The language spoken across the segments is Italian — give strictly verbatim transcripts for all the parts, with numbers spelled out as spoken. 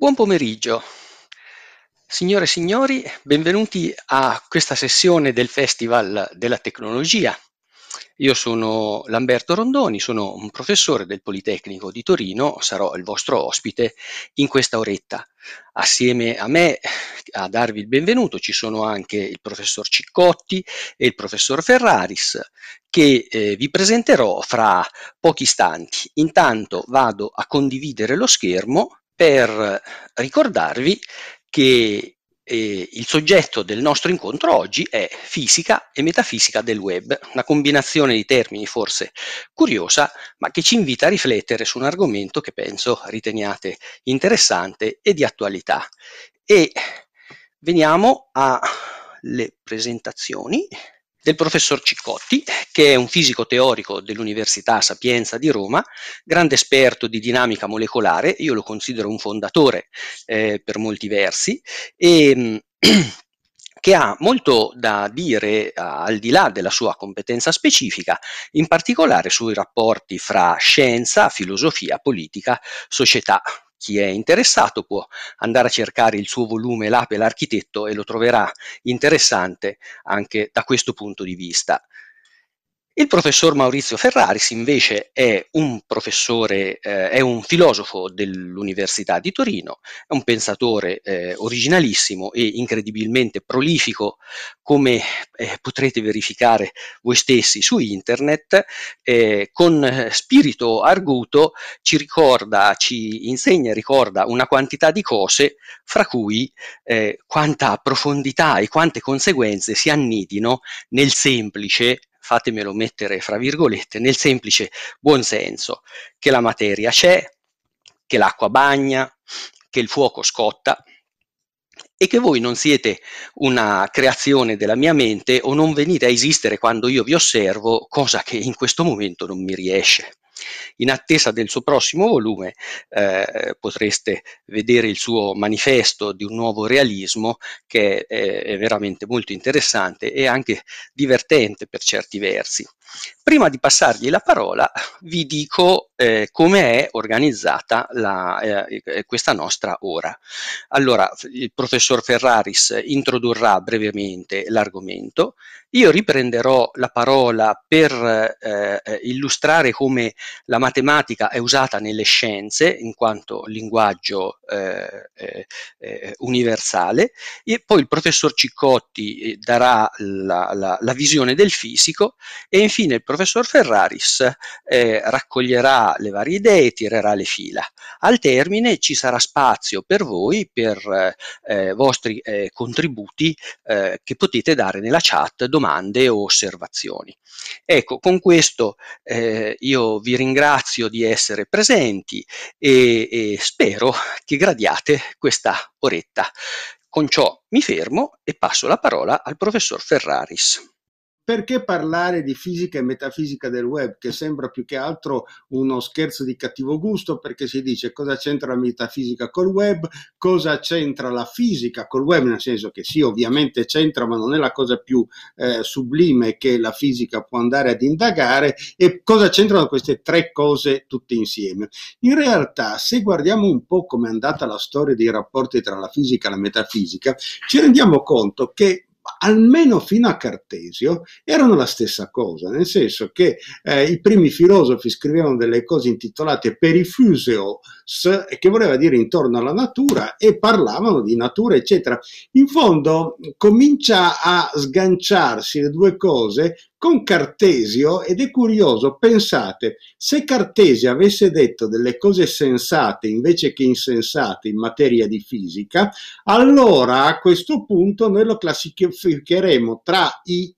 Buon pomeriggio. Signore e signori, benvenuti a questa sessione del Festival della Tecnologia. Io sono Lamberto Rondoni, sono un professore del Politecnico di Torino, sarò il vostro ospite in questa oretta. Assieme a me a darvi il benvenuto ci sono anche il professor Ciccotti e il professor Ferraris, che eh, vi presenterò fra pochi istanti. Intanto vado a condividere lo schermo per ricordarvi che eh, il soggetto del nostro incontro oggi è fisica e metafisica del web, una combinazione di termini forse curiosa, ma che ci invita a riflettere su un argomento che penso riteniate interessante e di attualità. E veniamo alle presentazioni del professor Ciccotti, che è un fisico teorico dell'Università Sapienza di Roma, grande esperto di dinamica molecolare. Io lo considero un fondatore eh, per molti versi, e che ha molto da dire uh, al di là della sua competenza specifica, in particolare sui rapporti fra scienza, filosofia, politica, società. Chi è interessato può andare a cercare il suo volume L'Ape e l'architetto e lo troverà interessante anche da questo punto di vista. Il professor Maurizio Ferraris invece è un professore, eh, è un filosofo dell'Università di Torino, è un pensatore eh, originalissimo e incredibilmente prolifico, come eh, potrete verificare voi stessi su internet. Eh, con spirito arguto ci ricorda, ci insegna e ricorda una quantità di cose, fra cui eh, quanta profondità e quante conseguenze si annidino nel semplice, fatemelo mettere fra virgolette, nel semplice buonsenso, che la materia c'è, che l'acqua bagna, che il fuoco scotta e che voi non siete una creazione della mia mente o non venite a esistere quando io vi osservo, cosa che in questo momento non mi riesce. In attesa del suo prossimo volume eh, potreste vedere il suo manifesto di un nuovo realismo, che è, è veramente molto interessante e anche divertente per certi versi. Prima di passargli la parola vi dico eh, come è organizzata la, eh, questa nostra ora. Allora, il professor Ferraris introdurrà brevemente l'argomento, io riprenderò la parola per eh, illustrare come la matematica è usata nelle scienze in quanto linguaggio eh, eh, eh, universale, e poi il professor Ciccotti darà la, la, la visione del fisico e infine il professor Ferraris eh, raccoglierà le varie idee e tirerà le fila. Al termine ci sarà spazio per voi, per eh, vostri eh, contributi eh, che potete dare nella chat, domande o osservazioni. Ecco, con questo eh, io vi ringrazio di essere presenti e, e spero che gradiate questa oretta. Con ciò mi fermo e passo la parola al professor Ferraris. Perché parlare di fisica e metafisica del web, che sembra più che altro uno scherzo di cattivo gusto, perché si dice cosa c'entra la metafisica col web, cosa c'entra la fisica col web, nel senso che sì, ovviamente c'entra, ma non è la cosa più eh, sublime che la fisica può andare ad indagare, e cosa c'entrano queste tre cose tutte insieme. In realtà, se guardiamo un po' come è andata la storia dei rapporti tra la fisica e la metafisica, ci rendiamo conto che almeno fino a Cartesio erano la stessa cosa, nel senso che eh, i primi filosofi scrivevano delle cose intitolate perifuseos, che voleva dire intorno alla natura, e parlavano di natura eccetera. In fondo comincia a sganciarsi le due cose con Cartesio, ed è curioso, pensate, se Cartesio avesse detto delle cose sensate invece che insensate in materia di fisica, allora a questo punto noi lo classificheremo tra i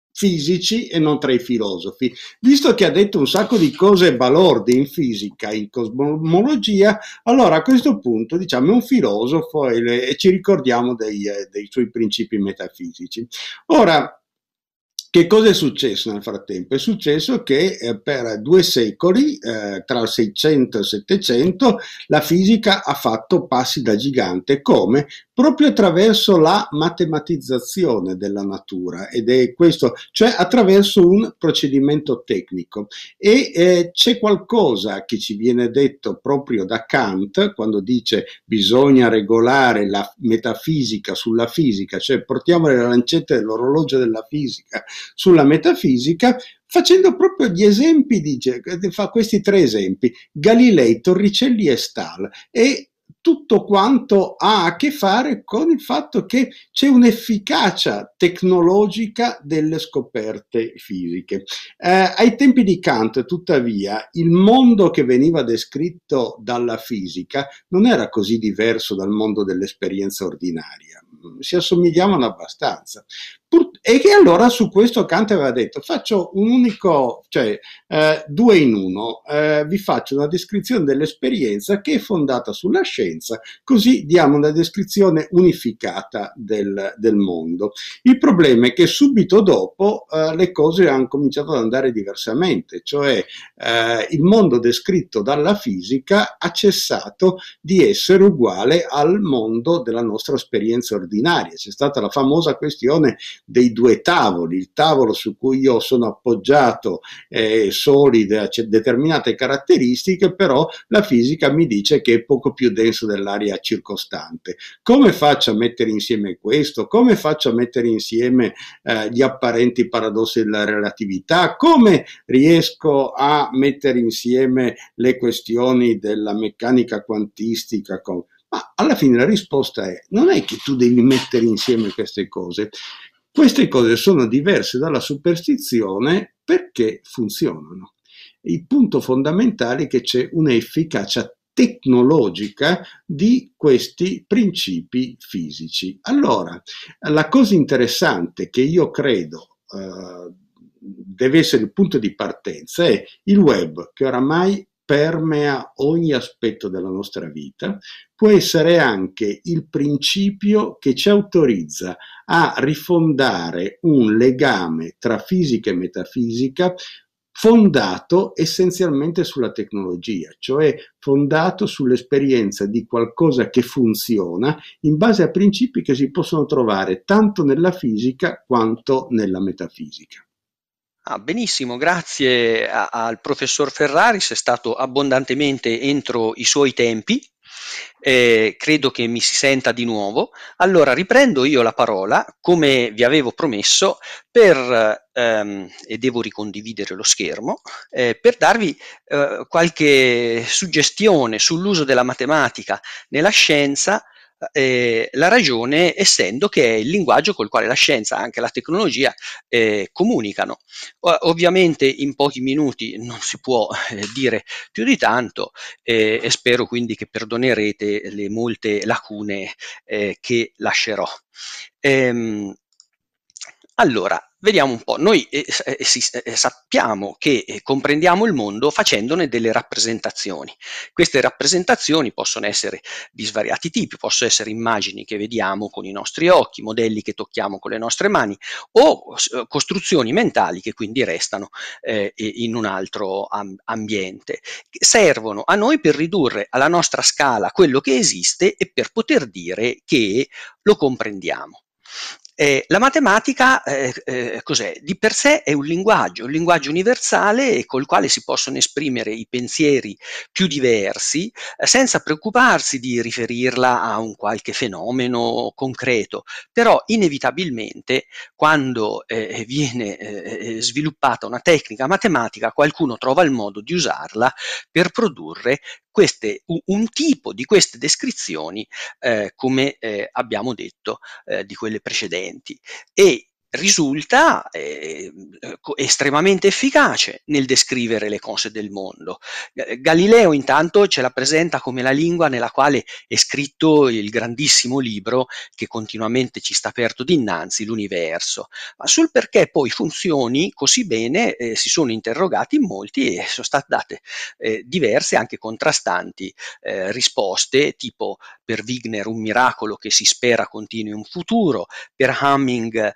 fisici e non tra i filosofi. Visto che ha detto un sacco di cose balorde in fisica, in cosmologia, allora a questo punto diciamo è un filosofo e, e ci ricordiamo dei, dei suoi principi metafisici. Ora, Che cosa è successo nel frattempo? È successo che eh, per due secoli, eh, tra il seicento e il settecento, la fisica ha fatto passi da gigante. Come? Proprio attraverso la matematizzazione della natura, ed è questo, cioè attraverso un procedimento tecnico. E eh, c'è qualcosa che ci viene detto proprio da Kant quando dice bisogna regolare la metafisica sulla fisica, cioè portiamo le lancette dell'orologio della fisica sulla metafisica, facendo proprio gli esempi, dice, fa questi tre esempi: Galilei, Torricelli e Stahl. E tutto quanto ha a che fare con il fatto che c'è un'efficacia tecnologica delle scoperte fisiche. Eh, ai tempi di Kant, tuttavia, il mondo che veniva descritto dalla fisica non era così diverso dal mondo dell'esperienza ordinaria, si assomigliavano abbastanza. E che allora su questo Kant aveva detto: faccio un unico, cioè eh, due in uno, eh, vi faccio una descrizione dell'esperienza che è fondata sulla scienza, così diamo una descrizione unificata del, del mondo. Il problema è che subito dopo eh, le cose hanno cominciato ad andare diversamente, cioè eh, il mondo descritto dalla fisica ha cessato di essere uguale al mondo della nostra esperienza ordinaria. C'è stata la famosa questione dei due tavoli: il tavolo su cui io sono appoggiato è solido, ha determinate caratteristiche, però la fisica mi dice che è poco più denso dell'aria circostante. Come faccio a mettere insieme questo? Come faccio a mettere insieme eh, gli apparenti paradossi della relatività? Come riesco a mettere insieme le questioni della meccanica quantistica con... Ma alla fine la risposta è: non è che tu devi mettere insieme queste cose. Queste cose sono diverse dalla superstizione perché funzionano. Il punto fondamentale è che c'è un'efficacia tecnologica di questi principi fisici. Allora, la cosa interessante che io credo eh, deve essere il punto di partenza è il web, che oramai permea ogni aspetto della nostra vita, può essere anche il principio che ci autorizza a rifondare un legame tra fisica e metafisica fondato essenzialmente sulla tecnologia, cioè fondato sull'esperienza di qualcosa che funziona in base a principi che si possono trovare tanto nella fisica quanto nella metafisica. Ah, benissimo, grazie a- al professor Ferraris, è stato abbondantemente entro i suoi tempi. Eh, credo che mi si senta di nuovo. Allora riprendo io la parola, come vi avevo promesso, per, ehm, e devo ricondividere lo schermo, eh, per darvi eh, qualche suggestione sull'uso della matematica nella scienza. Eh, la ragione essendo che è il linguaggio col quale la scienza, anche la tecnologia, eh, comunicano. O- ovviamente in pochi minuti non si può eh, dire più di tanto, eh, e spero quindi che perdonerete le molte lacune eh, che lascerò. Ehm, allora, vediamo un po'. Noi eh, eh, si- eh, sappiamo che eh, comprendiamo il mondo facendone delle rappresentazioni. Queste rappresentazioni possono essere di svariati tipi, possono essere immagini che vediamo con i nostri occhi, modelli che tocchiamo con le nostre mani o s- costruzioni mentali che quindi restano eh, in un altro am- ambiente. Servono a noi per ridurre alla nostra scala quello che esiste e per poter dire che lo comprendiamo. Eh, la matematica eh, eh, cos'è? Di per sé è un linguaggio, un linguaggio universale col quale si possono esprimere i pensieri più diversi eh, senza preoccuparsi di riferirla a un qualche fenomeno concreto, però inevitabilmente quando eh, viene eh, sviluppata una tecnica matematica qualcuno trova il modo di usarla per produrre queste, un, un tipo di queste descrizioni eh, come eh, abbiamo detto eh, di quelle precedenti e risulta eh, estremamente efficace nel descrivere le cose del mondo. Galileo intanto ce la presenta come la lingua nella quale è scritto il grandissimo libro che continuamente ci sta aperto dinanzi, l'universo. Ma sul perché poi funzioni così bene eh, si sono interrogati in molti e sono state date eh, diverse, anche contrastanti eh, risposte, tipo per Wigner un miracolo che si spera continui in futuro, per Hamming un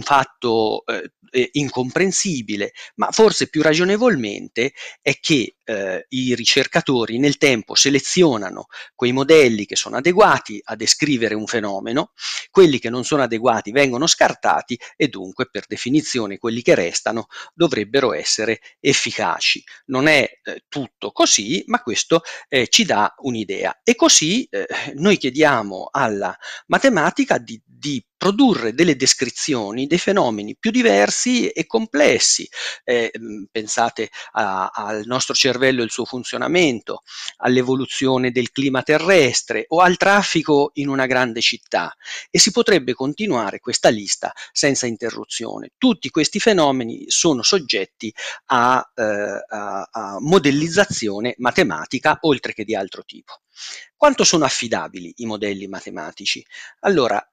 fatto eh, eh, incomprensibile, ma forse più ragionevolmente è che eh, i ricercatori nel tempo selezionano quei modelli che sono adeguati a descrivere un fenomeno, quelli che non sono adeguati vengono scartati e dunque per definizione quelli che restano dovrebbero essere efficaci. Non è eh, tutto così, ma questo eh, ci dà un'idea. E così eh, noi chiediamo alla matematica di, di produrre delle descrizioni dei fenomeni più diversi e complessi. Eh, pensate a, al nostro cervello e il suo funzionamento, all'evoluzione del clima terrestre o al traffico in una grande città. E si potrebbe continuare questa lista senza interruzione. Tutti questi fenomeni sono soggetti a, eh, a, a modellizzazione matematica, oltre che di altro tipo. Quanto sono affidabili i modelli matematici? Allora,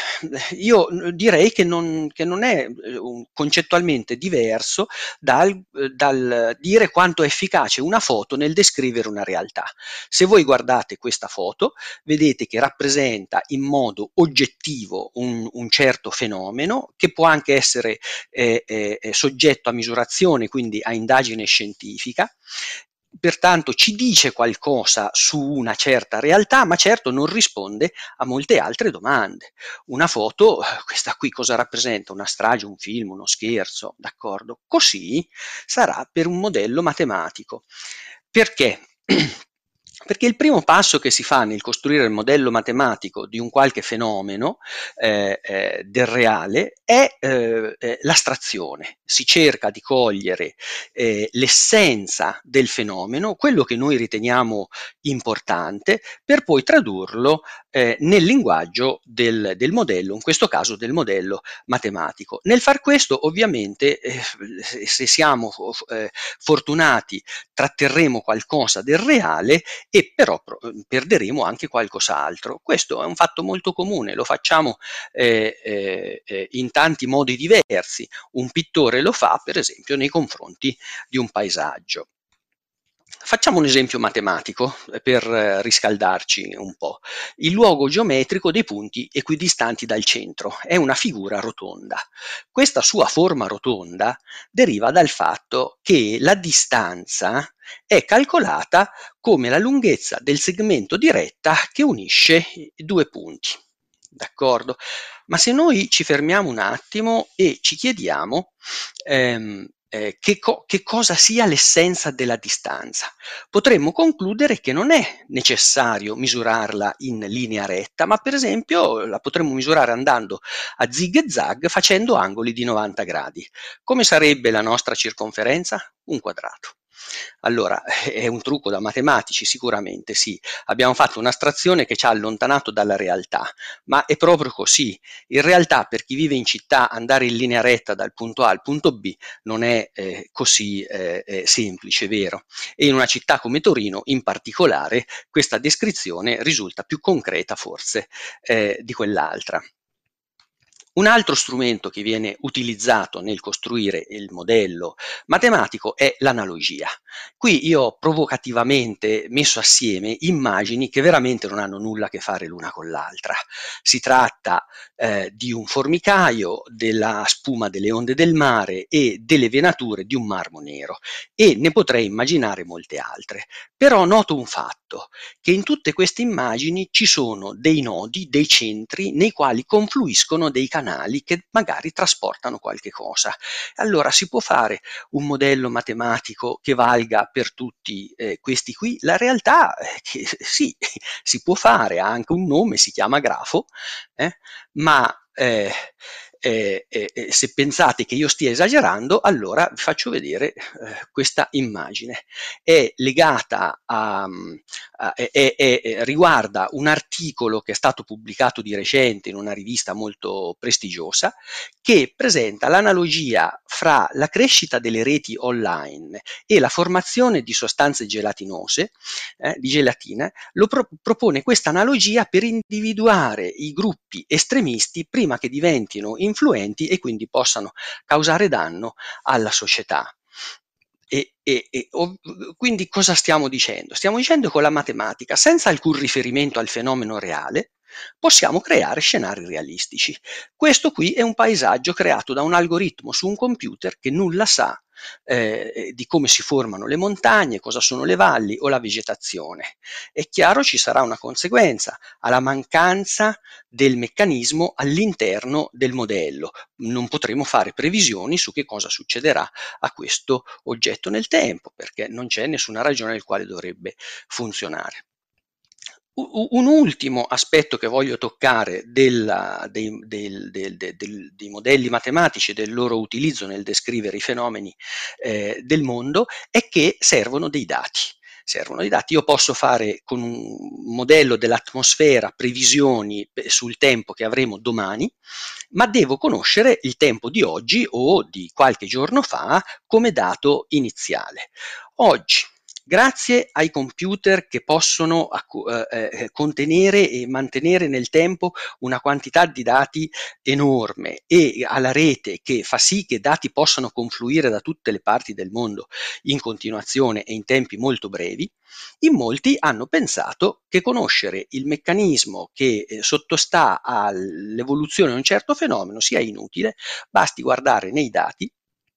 io direi che non, che non è un, concettualmente diverso dal, dal dire quanto è efficace una foto nel descrivere una realtà. Se voi guardate questa foto, vedete che rappresenta in modo oggettivo un, un certo fenomeno che può anche essere eh, eh, soggetto a misurazione, quindi a indagine scientifica. Pertanto ci dice qualcosa su una certa realtà, ma certo non risponde a molte altre domande. Una foto, questa qui cosa rappresenta? Una strage, un film, uno scherzo, d'accordo? Così sarà per un modello matematico. Perché? Perché il primo passo che si fa nel costruire il modello matematico di un qualche fenomeno eh, eh, del reale è eh, eh, l'astrazione. Si cerca di cogliere eh, l'essenza del fenomeno, quello che noi riteniamo importante, per poi tradurlo eh, nel linguaggio del, del modello, in questo caso del modello matematico. Nel far questo, ovviamente, eh, se siamo eh, fortunati, tratterremo qualcosa del reale e però perderemo anche qualcos'altro. Questo è un fatto molto comune, lo facciamo eh, eh, in tanti modi diversi. Un pittore lo fa, per esempio, nei confronti di un paesaggio. Facciamo un esempio matematico per riscaldarci un po'. Il luogo geometrico dei punti equidistanti dal centro è una figura rotonda. Questa sua forma rotonda deriva dal fatto che la distanza è calcolata come la lunghezza del segmento di retta che unisce i due punti. D'accordo? Ma se noi ci fermiamo un attimo e ci chiediamo ehm, eh, che, co- che cosa sia l'essenza della distanza, potremmo concludere che non è necessario misurarla in linea retta, ma per esempio la potremmo misurare andando a zig e zag facendo angoli di novanta gradi. Come sarebbe la nostra circonferenza? Un quadrato. Allora, è un trucco da matematici? Sicuramente sì. Abbiamo fatto un'astrazione che ci ha allontanato dalla realtà, ma è proprio così. In realtà, per chi vive in città, andare in linea retta dal punto A al punto B non è eh, così eh, eh, semplice, vero? E in una città come Torino, in particolare, questa descrizione risulta più concreta forse eh, di quell'altra. Un altro strumento che viene utilizzato nel costruire il modello matematico è l'analogia. Qui io ho provocativamente messo assieme immagini che veramente non hanno nulla a che fare l'una con l'altra. Si tratta eh, di un formicaio, della spuma delle onde del mare e delle venature di un marmo nero, e ne potrei immaginare molte altre. Però noto un fatto, che in tutte queste immagini ci sono dei nodi, dei centri nei quali confluiscono dei canali che magari trasportano qualche cosa. Allora si può fare un modello matematico che valga per tutti eh, questi qui? La realtà è che sì, si può fare, ha anche un nome, si chiama grafo, eh, ma eh, eh, eh, se pensate che io stia esagerando, allora vi faccio vedere eh, questa immagine. È legata a, a è, è, è, riguarda un articolo che è stato pubblicato di recente in una rivista molto prestigiosa, che presenta l'analogia fra la crescita delle reti online e la formazione di sostanze gelatinose, eh, di gelatina. Lo pro- propone questa analogia per individuare i gruppi estremisti prima che diventino influenti e quindi possano causare danno alla società. E, e, e ov- quindi cosa stiamo dicendo? Stiamo dicendo che con la matematica, senza alcun riferimento al fenomeno reale, possiamo creare scenari realistici. Questo qui è un paesaggio creato da un algoritmo su un computer che nulla sa eh, di come si formano le montagne, cosa sono le valli o la vegetazione. È chiaro ci sarà una conseguenza alla mancanza del meccanismo all'interno del modello. Non potremo fare previsioni su che cosa succederà a questo oggetto nel tempo, perché non c'è nessuna ragione nel quale dovrebbe funzionare. Un ultimo aspetto che voglio toccare della, dei, del, del, del, dei modelli matematici e del loro utilizzo nel descrivere i fenomeni eh, del mondo è che servono dei dati. Servono dei dati. Io posso fare con un modello dell'atmosfera previsioni sul tempo che avremo domani, ma devo conoscere il tempo di oggi o di qualche giorno fa come dato iniziale. Oggi, grazie ai computer che possono eh, eh, contenere e mantenere nel tempo una quantità di dati enorme e alla rete che fa sì che dati possano confluire da tutte le parti del mondo in continuazione e in tempi molto brevi, in molti hanno pensato che conoscere il meccanismo che eh, sottostà all'evoluzione di un certo fenomeno sia inutile, basti guardare nei dati,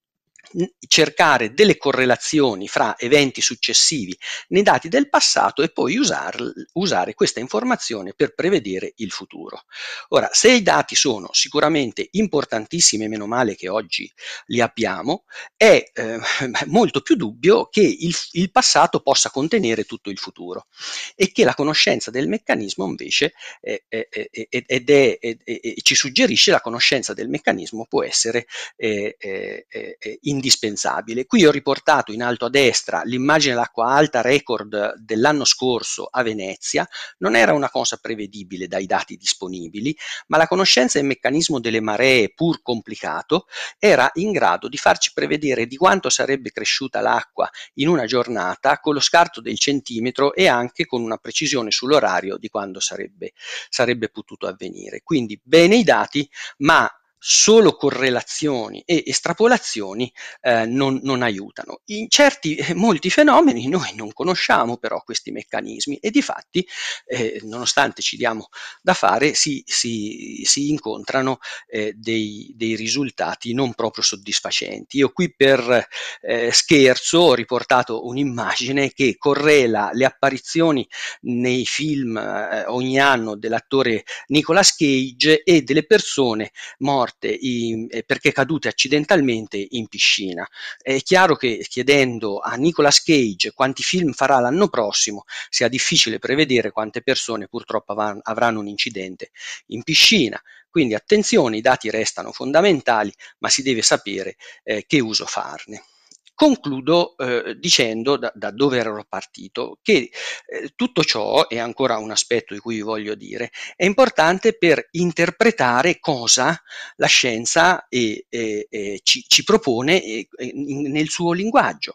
cercare delle correlazioni fra eventi successivi nei dati del passato e poi usar, usare questa informazione per prevedere il futuro. Ora, se i dati sono sicuramente importantissimi, meno male che oggi li abbiamo, è eh, molto più dubbio che il, il passato possa contenere tutto il futuro e che la conoscenza del meccanismo invece eh, eh, eh, ed è, eh, eh, ci suggerisce la conoscenza del meccanismo può essere eh, eh, eh, indispensabile. Qui ho riportato in alto a destra l'immagine dell'acqua alta record dell'anno scorso a Venezia. Non era una cosa prevedibile dai dati disponibili, ma la conoscenza del meccanismo delle maree, pur complicato, era in grado di farci prevedere di quanto sarebbe cresciuta l'acqua in una giornata con lo scarto del centimetro e anche con una precisione sull'orario di quando sarebbe, sarebbe potuto avvenire. Quindi bene i dati, ma solo correlazioni e estrapolazioni eh, non, non aiutano. In certi, eh, molti fenomeni noi non conosciamo però questi meccanismi e difatti, eh, nonostante ci diamo da fare, si, si, si incontrano eh, dei, dei risultati non proprio soddisfacenti. Io qui per eh, scherzo ho riportato un'immagine che correla le apparizioni nei film eh, ogni anno dell'attore Nicolas Cage e delle persone morte in, eh, perché cadute accidentalmente in piscina. È chiaro che chiedendo a Nicolas Cage quanti film farà l'anno prossimo sia difficile prevedere quante persone purtroppo av- avranno un incidente in piscina. Quindi attenzione, i dati restano fondamentali, ma si deve sapere eh, che uso farne. Concludo eh, dicendo da, da, dove ero partito che eh, tutto ciò, è ancora un aspetto di cui vi voglio dire, è importante per interpretare cosa la scienza eh, eh, ci, ci, propone eh, in, nel suo linguaggio.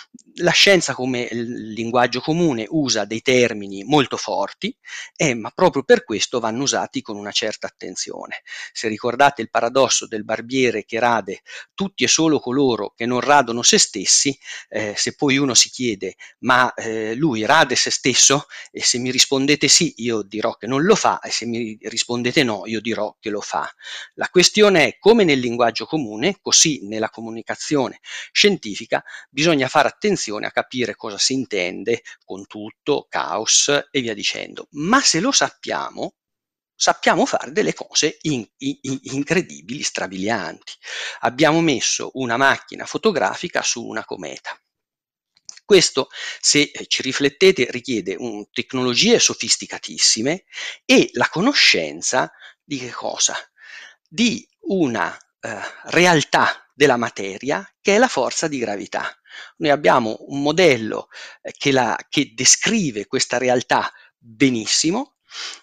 La scienza come linguaggio comune usa dei termini molto forti, eh, ma proprio per questo vanno usati con una certa attenzione. Se ricordate il paradosso del barbiere che rade tutti e solo coloro che non radono se stessi, eh, se poi uno si chiede ma eh, lui rade se stesso? E se mi rispondete sì, io dirò che non lo fa, e se mi rispondete no, io dirò che lo fa. La questione è come nel linguaggio comune, così nella comunicazione scientifica, bisogna fare attenzione a capire cosa si intende con tutto, caos e via dicendo. Ma se lo sappiamo, sappiamo fare delle cose in, in, incredibili, strabilianti. Abbiamo messo una macchina fotografica su una cometa. Questo, se ci riflettete, richiede un, tecnologie sofisticatissime e la conoscenza di che cosa? Di una eh, realtà della materia che è la forza di gravità. Noi abbiamo un modello eh, che, la, che descrive questa realtà benissimo,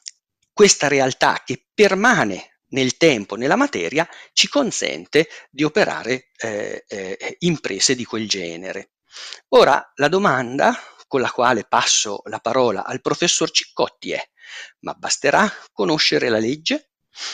questa realtà che permane nel tempo, nella materia, ci consente di operare eh, eh, imprese di quel genere. Ora, la domanda con la quale passo la parola al professor Ciccotti è: ma basterà conoscere la legge?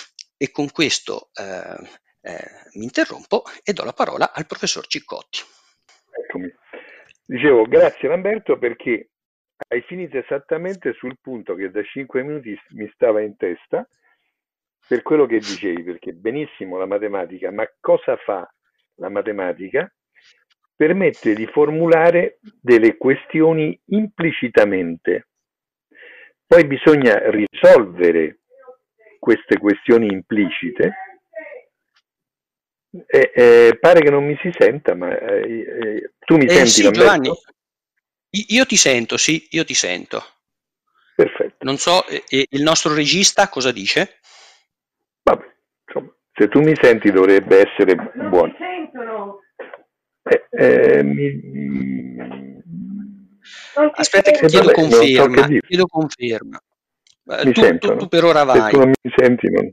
E con questo eh, eh, mi interrompo e do la parola al professor Ciccotti. Eccomi. Dicevo, grazie Lamberto perché hai finito esattamente sul punto che da cinque minuti mi stava in testa per quello che dicevi, perché benissimo la matematica, ma cosa fa la matematica? Permette di formulare delle questioni implicitamente. Poi bisogna risolvere queste questioni implicite. Eh, eh, pare che non mi si senta, ma eh, eh, tu mi Eh, senti, sì, Giovanni, Lamberto? io ti sento, sì, io ti sento. Perfetto. Non so, eh, eh, il nostro regista cosa dice? Vabbè, insomma, se tu mi senti dovrebbe essere buono. Non mi sentono. Eh, eh, mi... Non ti Aspetta che eh, chiedo sento. vabbè, non so che conferma, dire. chiedo conferma. Eh, Mi tu, tu, tu sentono? per ora Se tu vai. non mi senti, non...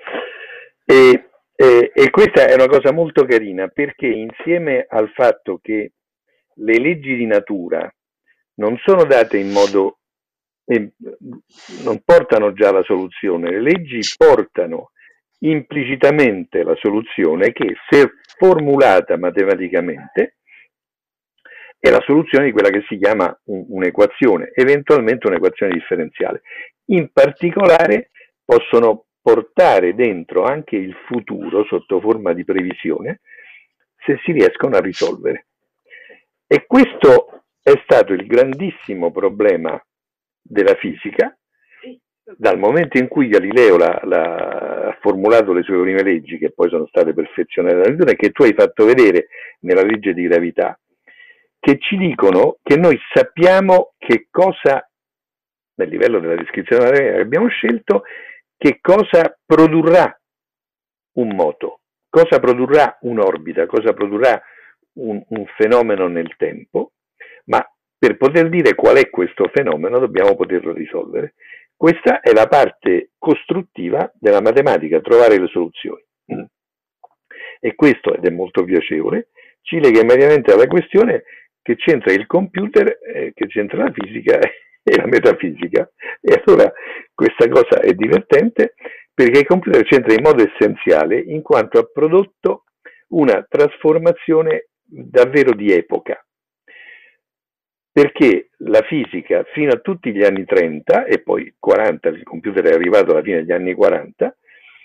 E, e, e questa è una cosa molto carina, perché insieme al fatto che le leggi di natura non sono date in modo, eh, non portano già la soluzione, le leggi portano implicitamente la soluzione che, se formulata matematicamente, è la soluzione di quella che si chiama un, un'equazione, eventualmente un'equazione differenziale. In particolare possono portare dentro anche il futuro sotto forma di previsione, se si riescono a risolvere. E questo è stato il grandissimo problema della fisica, dal momento in cui Galileo l'ha, l'ha, ha formulato le sue prime leggi, che poi sono state perfezionate da Newton, e che tu hai fatto vedere nella legge di gravità, che ci dicono che noi sappiamo che cosa, nel livello della descrizione che abbiamo scelto, che cosa produrrà un moto, cosa produrrà un'orbita, cosa produrrà un, un fenomeno nel tempo, ma per poter dire qual è questo fenomeno dobbiamo poterlo risolvere. Questa è la parte costruttiva della matematica, trovare le soluzioni. E questo, ed è molto piacevole, ci lega immediatamente alla questione che c'entra il computer, eh, che c'entra la fisica e la metafisica. E allora questa cosa è divertente, perché il computer c'entra in modo essenziale in quanto ha prodotto una trasformazione davvero di epoca. Perché la fisica fino a tutti gli anni trenta e poi quaranta, il computer è arrivato alla fine degli anni quaranta,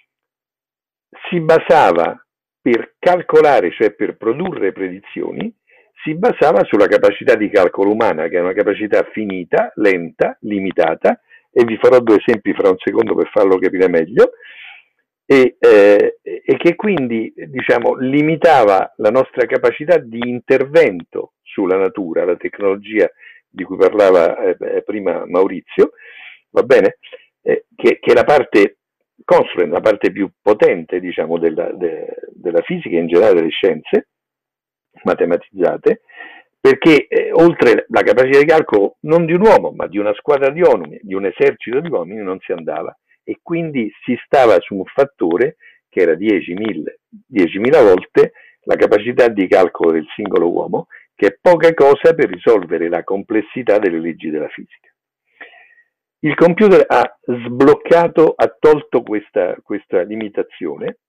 si basava per calcolare, cioè per produrre predizioni, si basava sulla capacità di calcolo umana, che è una capacità finita, lenta, limitata, e vi farò due esempi fra un secondo per farlo capire meglio, e, eh, e che quindi, diciamo, limitava la nostra capacità di intervento sulla natura, la tecnologia di cui parlava eh, prima Maurizio, va bene? Eh, che, che è la parte construent, la parte più potente, diciamo, della, de, della fisica e in generale delle scienze matematizzate, perché eh, oltre la capacità di calcolo non di un uomo, ma di una squadra di uomini, di un esercito di uomini, non si andava, e quindi si stava su un fattore che era diecimila volte la capacità di calcolo del singolo uomo, che è poca cosa per risolvere la complessità delle leggi della fisica. Il computer ha sbloccato, ha tolto questa, questa limitazione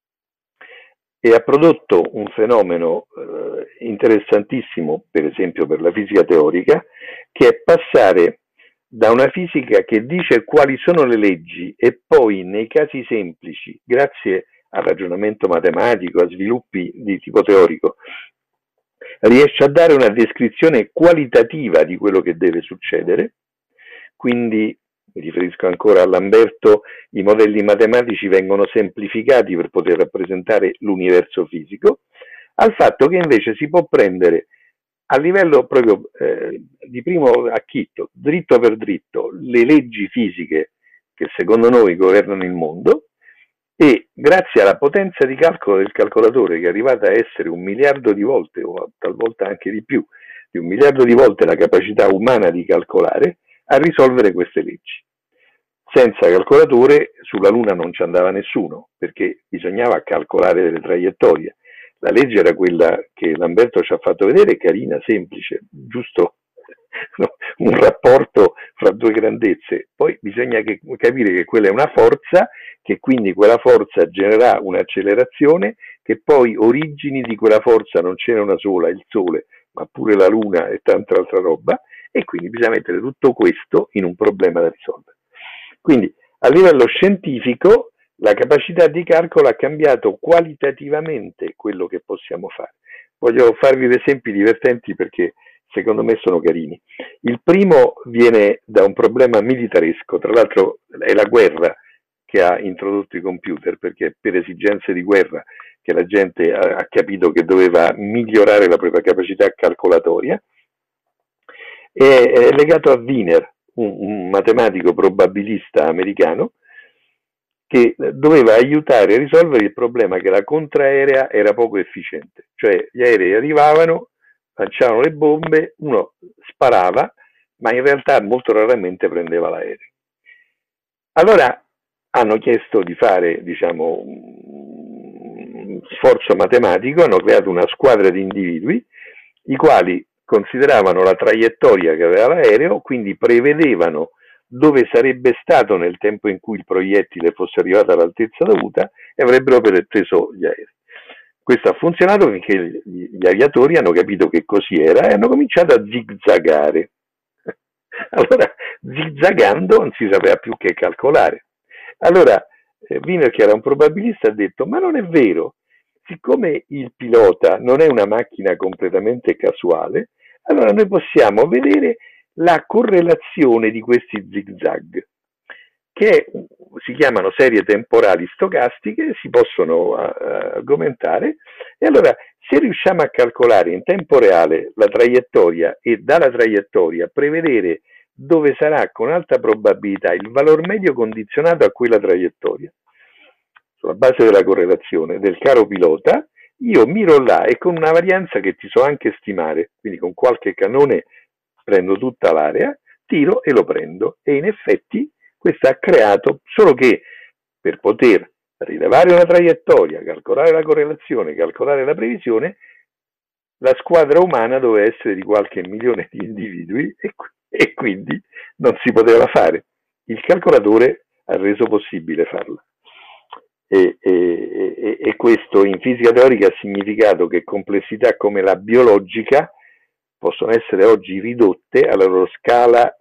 e ha prodotto un fenomeno eh, interessantissimo, per esempio per la fisica teorica, che è passare da una fisica che dice quali sono le leggi e poi nei casi semplici, grazie al ragionamento matematico, a sviluppi di tipo teorico, riesce a dare una descrizione qualitativa di quello che deve succedere. Quindi, mi riferisco ancora a Lamberto, i modelli matematici vengono semplificati per poter rappresentare l'universo fisico, al fatto che invece si può prendere a livello proprio eh, di primo acchitto, dritto per dritto, le leggi fisiche che secondo noi governano il mondo, e grazie alla potenza di calcolo del calcolatore, che è arrivata a essere un miliardo di volte, o talvolta anche di più, di un miliardo di volte la capacità umana di calcolare, a risolvere queste leggi. Senza calcolatore sulla Luna non ci andava nessuno, perché bisognava calcolare delle traiettorie. La legge era quella che Lamberto ci ha fatto vedere, carina, semplice, giusto un rapporto fra due grandezze. Poi bisogna che, capire che quella è una forza, che quindi quella forza genererà un'accelerazione, che poi origini di quella forza non c'era una sola, il Sole, ma pure la Luna e tanta altra roba, e quindi bisogna mettere tutto questo in un problema da risolvere. Quindi a livello scientifico la capacità di calcolo ha cambiato qualitativamente quello che possiamo fare. Voglio farvi dei esempi divertenti perché secondo me sono carini. Il primo viene da un problema militaresco, tra l'altro è la guerra che ha introdotto i computer, perché per esigenze di guerra che la gente ha capito che doveva migliorare la propria capacità calcolatoria, è legato a Wiener, un, un matematico probabilista americano, che doveva aiutare a risolvere il problema che la contraerea era poco efficiente, cioè gli aerei arrivavano, lanciavano le bombe, uno sparava, ma in realtà molto raramente prendeva l'aereo. Allora hanno chiesto di fare, diciamo, un sforzo matematico, hanno creato una squadra di individui, i quali consideravano la traiettoria che aveva l'aereo, quindi prevedevano dove sarebbe stato nel tempo in cui il proiettile fosse arrivato all'altezza dovuta e avrebbero preso gli aerei. Questo ha funzionato finché gli aviatori hanno capito che così era e hanno cominciato a zigzagare. Allora, zigzagando non si sapeva più che calcolare. Allora, eh, Wiener, che era un probabilista, ha detto: ma non è vero, siccome il pilota non è una macchina completamente casuale, allora noi possiamo vedere la correlazione di questi zigzag, che si chiamano serie temporali stocastiche, si possono uh, argomentare, e allora se riusciamo a calcolare in tempo reale la traiettoria e dalla traiettoria prevedere dove sarà con alta probabilità il valor medio condizionato a quella traiettoria, sulla base della correlazione del caro pilota, io miro là e con una varianza che ti so anche stimare, quindi con qualche cannone prendo tutta l'area, tiro e lo prendo, e in effetti questo ha creato, solo che per poter rilevare una traiettoria, calcolare la correlazione, calcolare la previsione, la squadra umana doveva essere di qualche milione di individui e, e quindi non si poteva fare. Il calcolatore ha reso possibile farlo. E, e, e, e questo in fisica teorica ha significato che complessità come la biologica possono essere oggi ridotte alla loro scala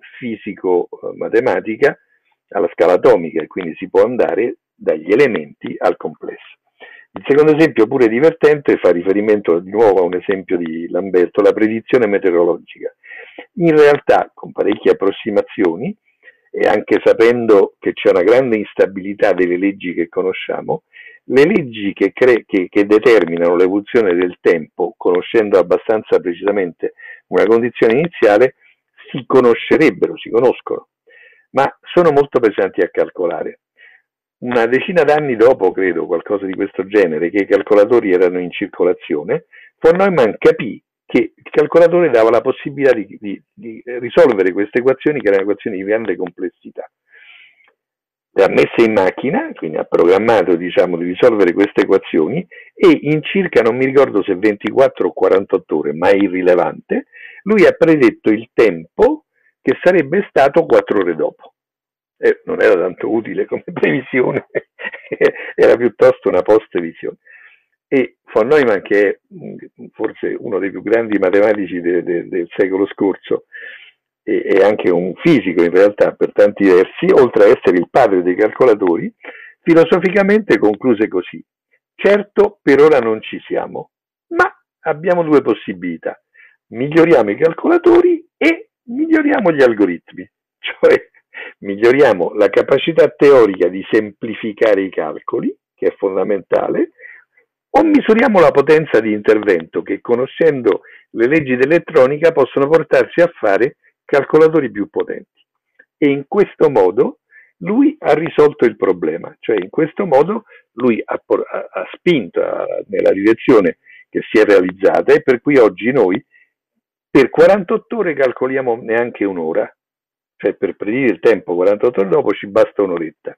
fisico-matematica, alla scala atomica, e quindi si può andare dagli elementi al complesso. Il secondo esempio, pure divertente, fa riferimento di nuovo a un esempio di Lamberto, la predizione meteorologica. In realtà, con parecchie approssimazioni, e anche sapendo che c'è una grande instabilità delle leggi che conosciamo, le leggi che, cre- che, che determinano l'evoluzione del tempo, conoscendo abbastanza precisamente una condizione iniziale, si conoscerebbero, si conoscono, ma sono molto pesanti a calcolare. Una decina d'anni dopo, credo, qualcosa di questo genere, che i calcolatori erano in circolazione, von Neumann capì che il calcolatore dava la possibilità di, di, di risolvere queste equazioni, che erano equazioni di grande complessità. Le ha messe in macchina, quindi ha programmato, diciamo, di risolvere queste equazioni, e in circa, non mi ricordo se ventiquattro o quarantotto ore, ma è irrilevante, lui ha predetto il tempo che sarebbe stato quattro ore dopo. Eh, non era tanto utile come previsione, era piuttosto una post-visione. E von Neumann, che è forse uno dei più grandi matematici de, de, del secolo scorso, e, e anche un fisico in realtà per tanti versi, oltre a essere il padre dei calcolatori, filosoficamente concluse così: certo, per ora non ci siamo, ma abbiamo due possibilità: miglioriamo i calcolatori e miglioriamo gli algoritmi, cioè miglioriamo la capacità teorica di semplificare i calcoli, che è fondamentale, o misuriamo la potenza di intervento che, conoscendo le leggi dell'elettronica, possono portarci a fare calcolatori più potenti. E in questo modo lui ha risolto il problema, cioè in questo modo lui ha, ha, ha spinto a, nella direzione che si è realizzata, e per cui oggi noi per quarantotto ore calcoliamo neanche un'ora, cioè per predire il tempo quarantotto ore dopo ci basta un'oretta.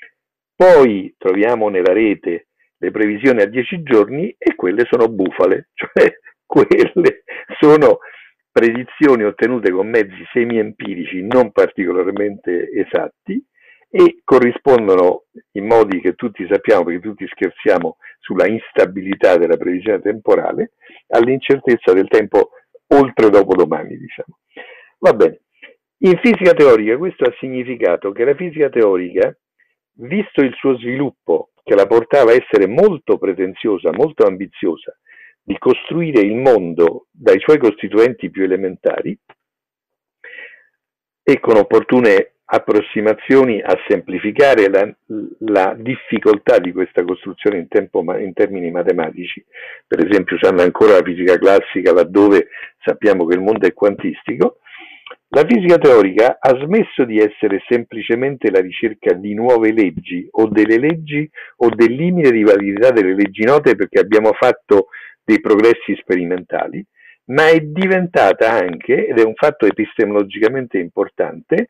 Poi troviamo nella rete le previsioni a dieci giorni e quelle sono bufale, cioè quelle sono predizioni ottenute con mezzi semi-empirici non particolarmente esatti e corrispondono in modi che tutti sappiamo, perché tutti scherziamo sulla instabilità della previsione temporale, all'incertezza del tempo oltre dopodomani, diciamo. Va bene. In fisica teorica questo ha significato che la fisica teorica, visto il suo sviluppo che la portava a essere molto pretenziosa, molto ambiziosa, di costruire il mondo dai suoi costituenti più elementari e con opportune approssimazioni a semplificare la, la difficoltà di questa costruzione in, tempo, in termini matematici, per esempio usando ancora la fisica classica laddove sappiamo che il mondo è quantistico, la fisica teorica ha smesso di essere semplicemente la ricerca di nuove leggi o delle leggi o del limite di validità delle leggi note perché abbiamo fatto dei progressi sperimentali, ma è diventata anche, ed è un fatto epistemologicamente importante,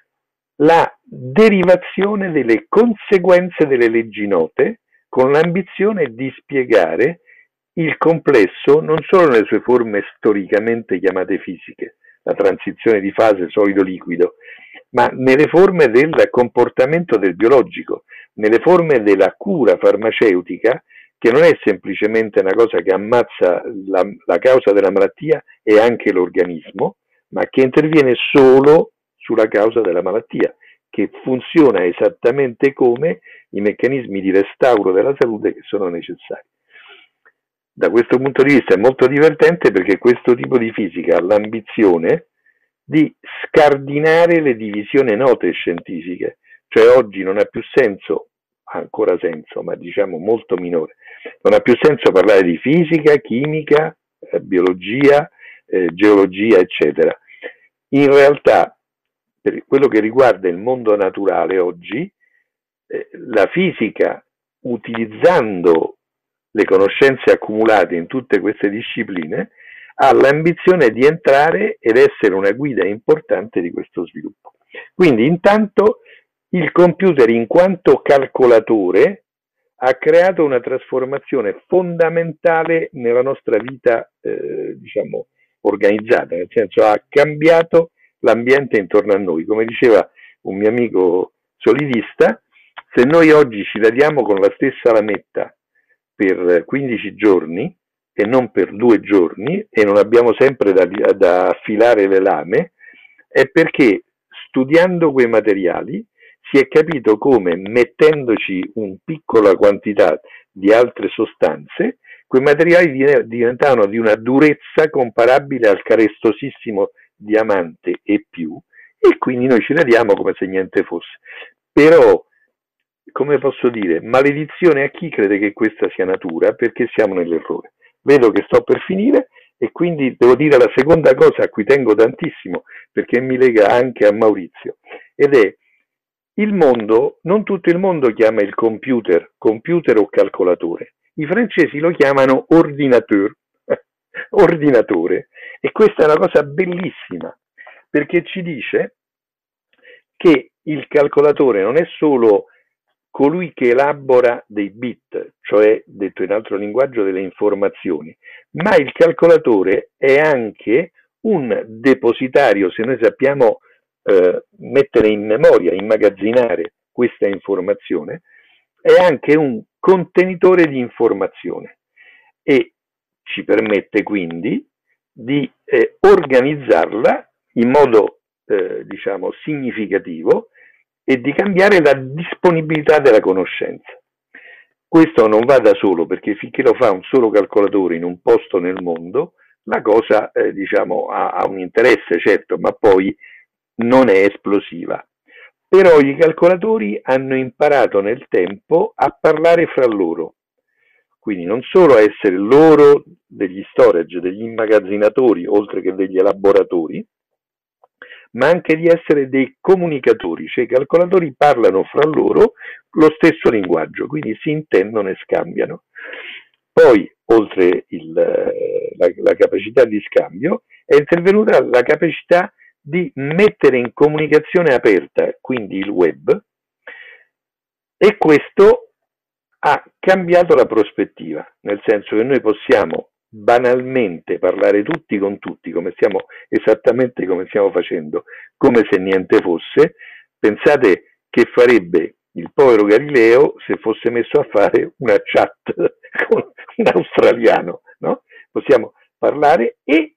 la derivazione delle conseguenze delle leggi note con l'ambizione di spiegare il complesso non solo nelle sue forme storicamente chiamate fisiche, la transizione di fase solido-liquido, ma nelle forme del comportamento del biologico, nelle forme della cura farmaceutica, che non è semplicemente una cosa che ammazza la, la causa della malattia e anche l'organismo, ma che interviene solo sulla causa della malattia, che funziona esattamente come i meccanismi di restauro della salute che sono necessari. Da questo punto di vista è molto divertente perché questo tipo di fisica ha l'ambizione di scardinare le divisioni note scientifiche, cioè oggi non ha più senso, ha ancora senso, ma diciamo molto minore, non ha più senso parlare di fisica, chimica, eh, biologia, eh, geologia, eccetera. In realtà, per quello che riguarda il mondo naturale oggi, eh, la fisica, utilizzando le conoscenze accumulate in tutte queste discipline, ha l'ambizione di entrare ed essere una guida importante di questo sviluppo. Quindi intanto il computer in quanto calcolatore ha creato una trasformazione fondamentale nella nostra vita, eh, diciamo, organizzata, nel senso ha cambiato l'ambiente intorno a noi. Come diceva un mio amico solidista, se noi oggi ci radiamo con la stessa lametta per quindici giorni e non per due giorni e non abbiamo sempre da, da affilare le lame, è perché studiando quei materiali si è capito come mettendoci una piccola quantità di altre sostanze, quei materiali diventavano di una durezza comparabile al carestosissimo diamante e più, e quindi noi ci radiamo come se niente fosse. Però, come posso dire, maledizione a chi crede che questa sia natura, perché siamo nell'errore. Vedo che sto per finire e quindi devo dire la seconda cosa a cui tengo tantissimo, perché mi lega anche a Maurizio, ed è il mondo, non tutto il mondo chiama il computer, computer o calcolatore. I francesi lo chiamano ordinateur, ordinatore, e questa è una cosa bellissima, perché ci dice che il calcolatore non è solo colui che elabora dei bit, cioè, detto in altro linguaggio, delle informazioni, ma il calcolatore è anche un depositario, se noi sappiamo eh, mettere in memoria, immagazzinare questa informazione, è anche un contenitore di informazione e ci permette quindi di eh, organizzarla in modo eh, diciamo significativo e di cambiare la disponibilità della conoscenza. Questo non va da solo, perché finché lo fa un solo calcolatore in un posto nel mondo, la cosa eh, diciamo ha, ha un interesse, certo, ma poi non è esplosiva. Però i calcolatori hanno imparato nel tempo a parlare fra loro, quindi non solo a essere loro degli storage, degli immagazzinatori, oltre che degli elaboratori, ma anche di essere dei comunicatori, cioè i calcolatori parlano fra loro lo stesso linguaggio, quindi si intendono e scambiano. Poi, oltre il, la, la capacità di scambio, è intervenuta la capacità di mettere in comunicazione aperta, quindi il web, e questo ha cambiato la prospettiva, nel senso che noi possiamo banalmente parlare tutti con tutti, come stiamo, esattamente come stiamo facendo, come se niente fosse. Pensate che farebbe il povero Galileo se fosse messo a fare una chat con un australiano, no? Possiamo parlare e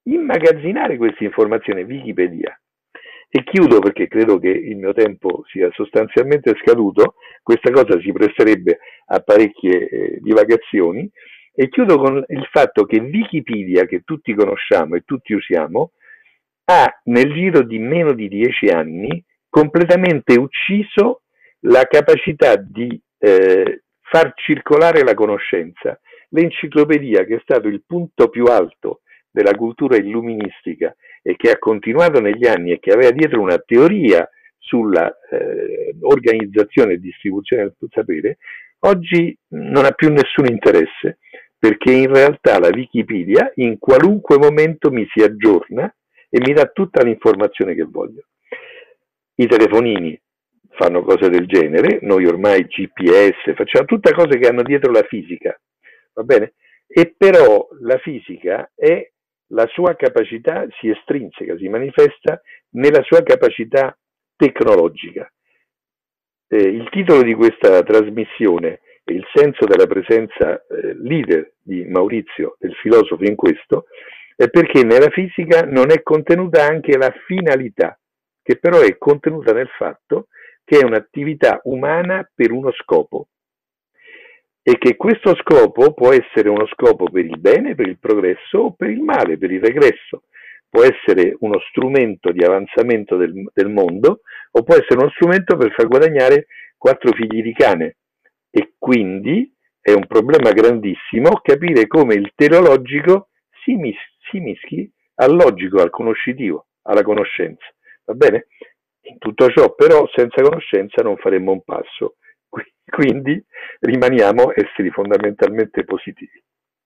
immagazzinare queste informazioni, Wikipedia. E chiudo perché credo che il mio tempo sia sostanzialmente scaduto, questa cosa si presterebbe a parecchie eh, divagazioni, e chiudo con il fatto che Wikipedia, che tutti conosciamo e tutti usiamo, ha nel giro di meno di dieci anni completamente ucciso la capacità di eh, far circolare la conoscenza. L'enciclopedia, che è stato il punto più alto della cultura illuministica e che ha continuato negli anni e che aveva dietro una teoria sulla eh, organizzazione e distribuzione del sapere, oggi non ha più nessun interesse, perché in realtà la Wikipedia in qualunque momento mi si aggiorna e mi dà tutta l'informazione che voglio. I telefonini fanno cose del genere, noi ormai G P S, facciamo tutte cose che hanno dietro la fisica, va bene? E però la fisica è la sua capacità, si estrinseca, si manifesta nella sua capacità tecnologica. Eh, il titolo di questa trasmissione e il senso della presenza eh, leader di Maurizio, del filosofo, in questo, è perché nella fisica non è contenuta anche la finalità, che però è contenuta nel fatto che è un'attività umana per uno scopo, e che questo scopo può essere uno scopo per il bene, per il progresso, o per il male, per il regresso. Può essere uno strumento di avanzamento del, del mondo, o può essere uno strumento per far guadagnare quattro figli di cane. E quindi è un problema grandissimo capire come il teleologico si, mis- si mischi al logico, al conoscitivo, alla conoscenza. Va bene? In tutto ciò però senza conoscenza non faremmo un passo. Quindi rimaniamo esseri fondamentalmente positivi.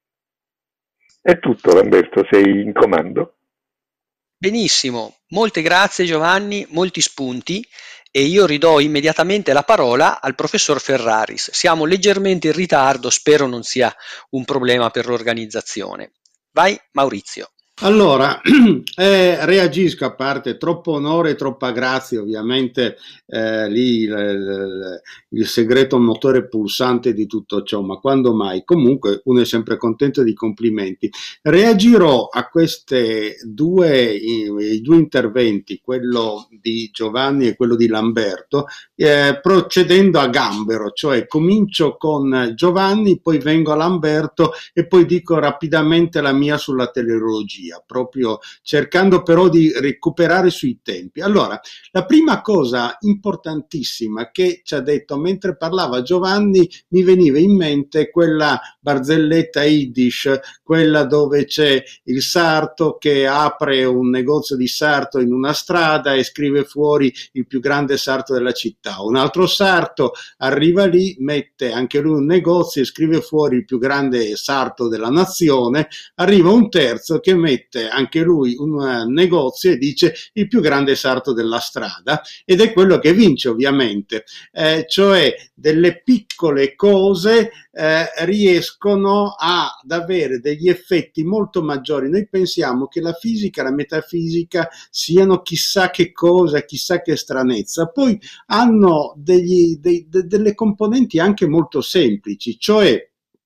È tutto, Lamberto, sei in comando. Benissimo, molte grazie Giovanni, molti spunti, e io ridò immediatamente la parola al professor Ferraris. Siamo leggermente in ritardo, spero non sia un problema per l'organizzazione. Vai Maurizio. Allora, eh, reagisco, a parte troppo onore e troppa grazia, ovviamente eh, lì il, il, il segreto motore pulsante di tutto ciò, ma quando mai? Comunque uno è sempre contento di complimenti. Reagirò a queste due, i, i due interventi, quello di Giovanni e quello di Lamberto, eh, procedendo a gambero, cioè comincio con Giovanni, poi vengo a Lamberto e poi dico rapidamente la mia sulla teleologia, proprio cercando però di recuperare sui tempi. Allora, la prima cosa importantissima che ci ha detto mentre parlava Giovanni, mi veniva in mente quella barzelletta Yiddish, quella dove c'è il sarto che apre un negozio di sarto in una strada e scrive fuori il più grande sarto della città. Un altro sarto arriva lì, mette anche lui un negozio e scrive fuori il più grande sarto della nazione. Arriva un terzo che mette anche lui un negozio e dice il più grande sarto della strada, ed è quello che vince ovviamente, eh, cioè delle piccole cose eh, riescono ad avere degli effetti molto maggiori. Noi pensiamo che la fisica, la metafisica siano chissà che cosa, chissà che stranezza, poi hanno degli, dei, de, delle componenti anche molto semplici, cioè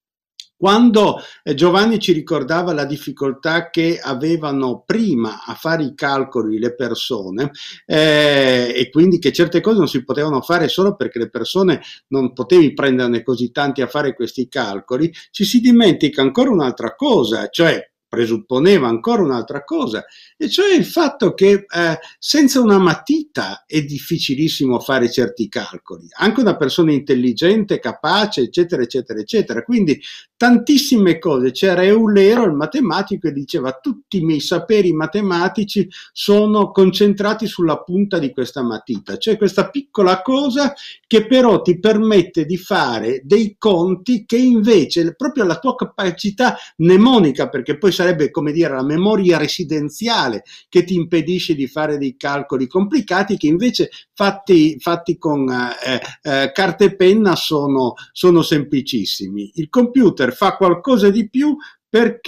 quando Giovanni ci ricordava la difficoltà che avevano prima a fare i calcoli le persone, eh, e quindi che certe cose non si potevano fare solo perché le persone non potevi prenderne così tanti a fare questi calcoli, ci si dimentica ancora un'altra cosa, cioè presupponeva ancora un'altra cosa, e cioè il fatto che eh, senza una matita è difficilissimo fare certi calcoli, anche una persona intelligente, capace, eccetera, eccetera, eccetera. Quindi tantissime cose. C'era Eulero, il matematico, e diceva tutti i miei saperi matematici sono concentrati sulla punta di questa matita, cioè questa piccola cosa che però ti permette di fare dei conti che invece proprio la tua capacità mnemonica, perché poi sarebbe come dire la memoria residenziale che ti impedisce di fare dei calcoli complicati, che invece fatti, fatti con eh, eh, carta e penna sono, sono semplicissimi. Il computer fa qualcosa di più perché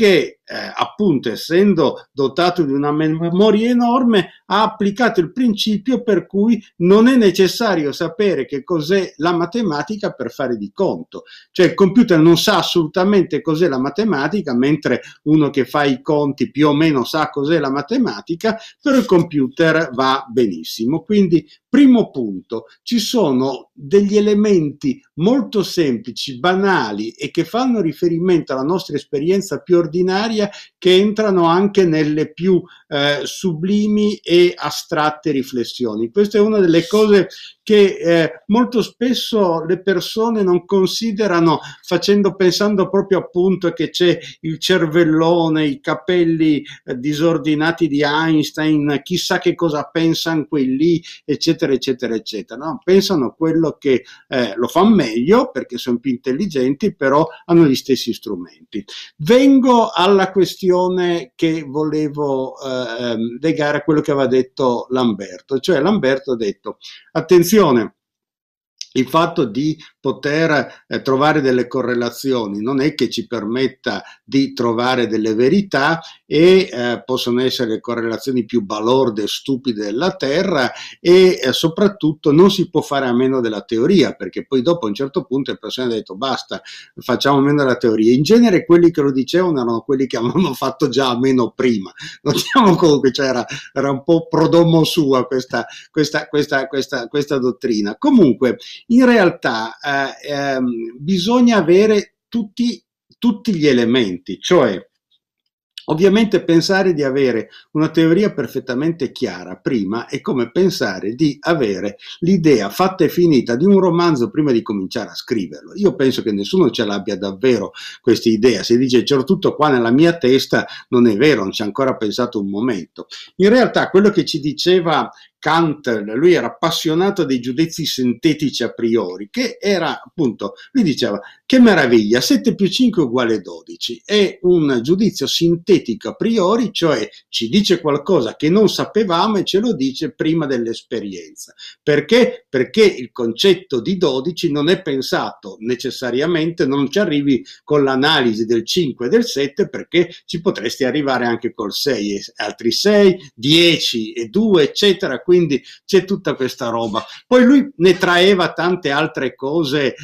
eh, appunto essendo dotato di una memoria enorme ha applicato il principio per cui non è necessario sapere che cos'è la matematica per fare di conto, cioè il computer non sa assolutamente cos'è la matematica, mentre uno che fa i conti più o meno sa cos'è la matematica, però il computer va benissimo. Quindi primo punto, ci sono degli elementi molto semplici, banali e che fanno riferimento alla nostra esperienza più ordinaria che entrano anche nelle più eh, sublimi e astratte riflessioni. Questa è una delle cose che eh, molto spesso le persone non considerano, facendo, pensando proprio appunto che c'è il cervellone, i capelli eh, disordinati di Einstein, chissà che cosa pensano quelli, eccetera, eccetera, eccetera. No? Pensano a quello che eh, lo fa meglio perché sono più intelligenti, però hanno gli stessi strumenti. Vengo alla questione che volevo eh, legare a quello che aveva detto Lamberto, cioè Lamberto ha detto attenzione, il fatto di poter eh, trovare delle correlazioni non è che ci permetta di trovare delle verità e eh, possono essere correlazioni più balorde e stupide della Terra e eh, soprattutto non si può fare a meno della teoria, perché poi dopo a un certo punto le persone hanno detto basta, facciamo a meno della teoria. In genere quelli che lo dicevano erano quelli che avevano fatto già a meno prima. Notiamo comunque cioè era, era un po' prodomo sua questa, questa, questa, questa, questa dottrina. Comunque in realtà eh, ehm, bisogna avere tutti, tutti gli elementi, cioè ovviamente pensare di avere una teoria perfettamente chiara prima è come pensare di avere l'idea fatta e finita di un romanzo prima di cominciare a scriverlo. Io penso che nessuno ce l'abbia davvero questa idea, si dice c'è tutto qua nella mia testa, non è vero, non ci ha ancora pensato un momento. In realtà quello che ci diceva Kant, lui era appassionato dei giudizi sintetici a priori, che era appunto, lui diceva che meraviglia, sette più cinque uguale dodici, è un giudizio sintetico a priori, cioè ci dice qualcosa che non sapevamo e ce lo dice prima dell'esperienza. Perché? Perché il concetto di dodici non è pensato necessariamente, non ci arrivi con l'analisi del cinque e del sette, perché ci potresti arrivare anche col sei e altri sei, dieci e due, eccetera. Quindi c'è tutta questa roba. Poi lui ne traeva tante altre cose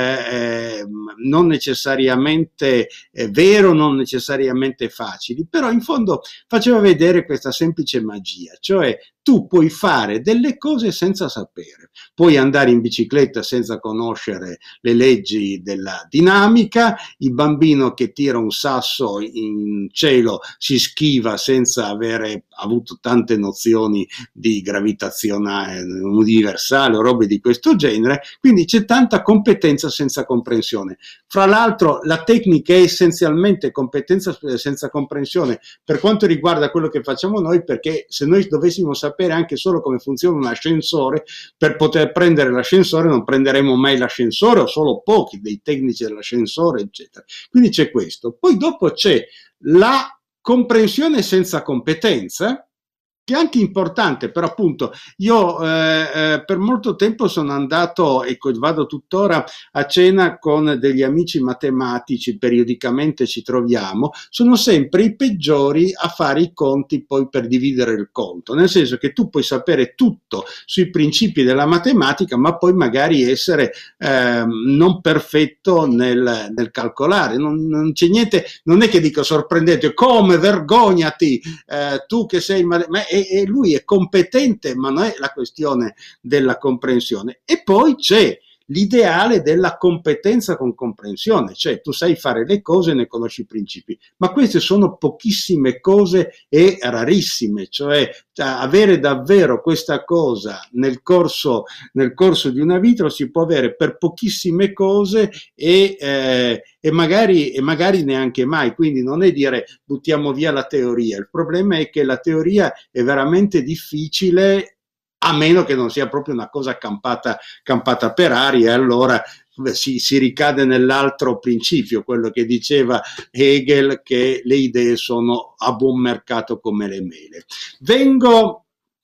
eh, non necessariamente eh, vero, non necessariamente facili, però in fondo faceva vedere questa semplice magia, cioè tu puoi fare delle cose senza sapere, puoi andare in bicicletta senza conoscere le leggi della dinamica, il bambino che tira un sasso in cielo si schiva senza avere avuto tante nozioni di gravitazionale universale o robe di questo genere, quindi c'è tanta competenza senza comprensione. Fra l'altro la tecnica è essenzialmente competenza senza comprensione per quanto riguarda quello che facciamo noi, perché se noi dovessimo sapere anche solo come funziona un ascensore, per poter prendere l'ascensore non prenderemo mai l'ascensore o solo pochi dei tecnici dell'ascensore, eccetera. Quindi c'è questo. Poi dopo c'è la comprensione senza competenza, che è anche importante, però appunto io eh, eh, per molto tempo sono andato e vado tuttora a cena con degli amici matematici, periodicamente ci troviamo, sono sempre i peggiori a fare i conti poi per dividere il conto, nel senso che tu puoi sapere tutto sui principi della matematica, ma poi magari essere eh, non perfetto nel, nel calcolare, non, non c'è niente, non è che dico sorprendente, come vergognati, eh, tu che sei ma E, e lui è competente, ma non è la questione della comprensione. E poi c'è l'ideale della competenza con comprensione, cioè tu sai fare le cose e ne conosci i principi, ma queste sono pochissime cose e rarissime, cioè avere davvero questa cosa nel corso, nel corso di una vita lo si può avere per pochissime cose e, eh, e, magari, e magari neanche mai, quindi non è dire buttiamo via la teoria, il problema è che la teoria è veramente difficile a meno che non sia proprio una cosa campata, campata per aria, e allora si, si ricade nell'altro principio, quello che diceva Hegel, che le idee sono a buon mercato come le mele. Vengo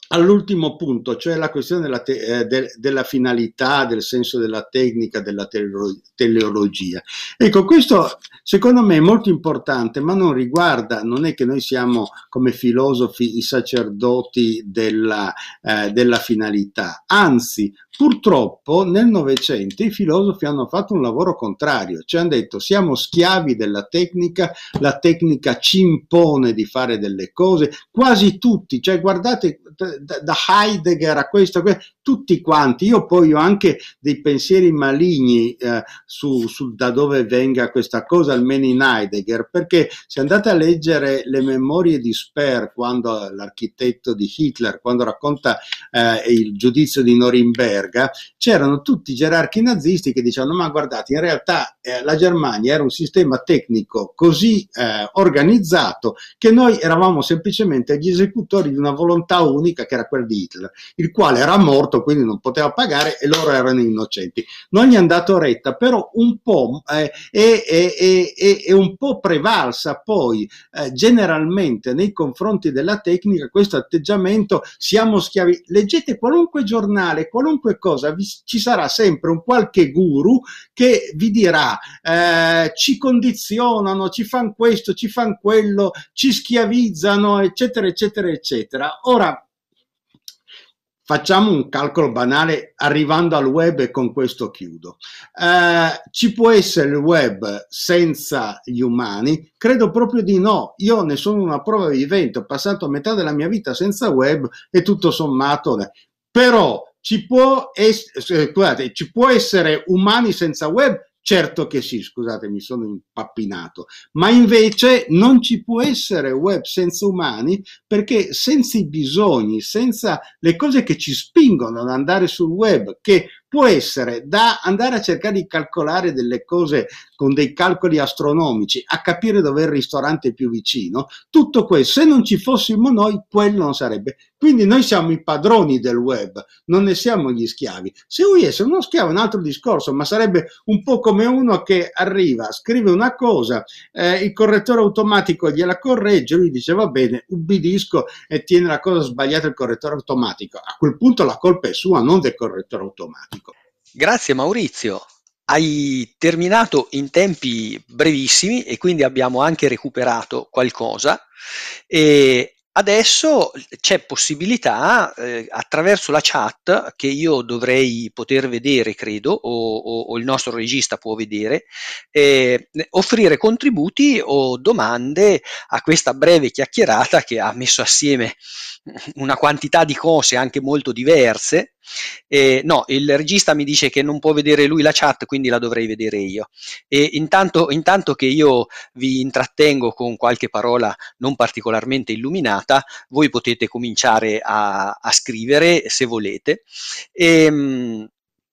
all'ultimo punto, cioè la questione della, te, eh, de, della finalità, del senso della tecnica, della teleolo- teleologia. Ecco, questo secondo me è molto importante, ma non riguarda, non è che noi siamo come filosofi i sacerdoti della, eh, della finalità, anzi, purtroppo nel Novecento i filosofi hanno fatto un lavoro contrario, ci hanno detto siamo schiavi della tecnica, la tecnica ci impone di fare delle cose, quasi tutti, cioè guardate da Heidegger a questo, a questo, tutti quanti. Io poi ho anche dei pensieri maligni eh, su, su da dove venga questa cosa, almeno in Heidegger, perché se andate a leggere le memorie di Speer, quando l'architetto di Hitler, quando racconta eh, il giudizio di Norimberga, c'erano tutti i gerarchi nazisti che dicevano ma guardate, in realtà eh, la Germania era un sistema tecnico così eh, organizzato che noi eravamo semplicemente gli esecutori di una volontà unica che era quella di Hitler, il quale era morto, quindi non poteva pagare e loro erano innocenti. Non gli hanno dato retta, però un po' eh, è, è, è, è un po' prevalsa poi eh, generalmente nei confronti della tecnica questo atteggiamento, siamo schiavi. Leggete qualunque giornale, qualunque cosa, vi, ci sarà sempre un qualche guru che vi dirà eh, ci condizionano, ci fanno questo, ci fanno quello, ci schiavizzano, eccetera, eccetera, eccetera. Ora, facciamo un calcolo banale arrivando al web e con questo chiudo. Eh, ci può essere il web senza gli umani? Credo proprio di no. Io ne sono una prova vivente, ho passato metà della mia vita senza web e tutto sommato. Però ci può, es- scusate, ci può essere umani senza web? Certo che sì, scusate, mi sono impappinato, ma invece non ci può essere web senza umani, perché senza i bisogni, senza le cose che ci spingono ad andare sul web, che può essere da andare a cercare di calcolare delle cose con dei calcoli astronomici, a capire dove è il ristorante più vicino, tutto questo, se non ci fossimo noi, quello non sarebbe. Quindi noi siamo i padroni del web, non ne siamo gli schiavi. Se vuoi essere uno schiavo è un altro discorso, ma sarebbe un po' come uno che arriva, scrive una cosa, eh, il correttore automatico gliela corregge, lui dice va bene, ubbidisco e tiene la cosa sbagliata il correttore automatico. A quel punto la colpa è sua, non del correttore automatico. Grazie Maurizio, hai terminato in tempi brevissimi e quindi abbiamo anche recuperato qualcosa e adesso c'è possibilità eh, attraverso la chat che io dovrei poter vedere, credo, o, o- o il nostro regista può vedere, eh, offrire contributi o domande a questa breve chiacchierata che ha messo assieme una quantità di cose anche molto diverse. Eh, no, il regista mi dice che non può vedere lui la chat, quindi la dovrei vedere io. E intanto, intanto che io vi intrattengo con qualche parola non particolarmente illuminata, voi potete cominciare a, a scrivere se volete. E,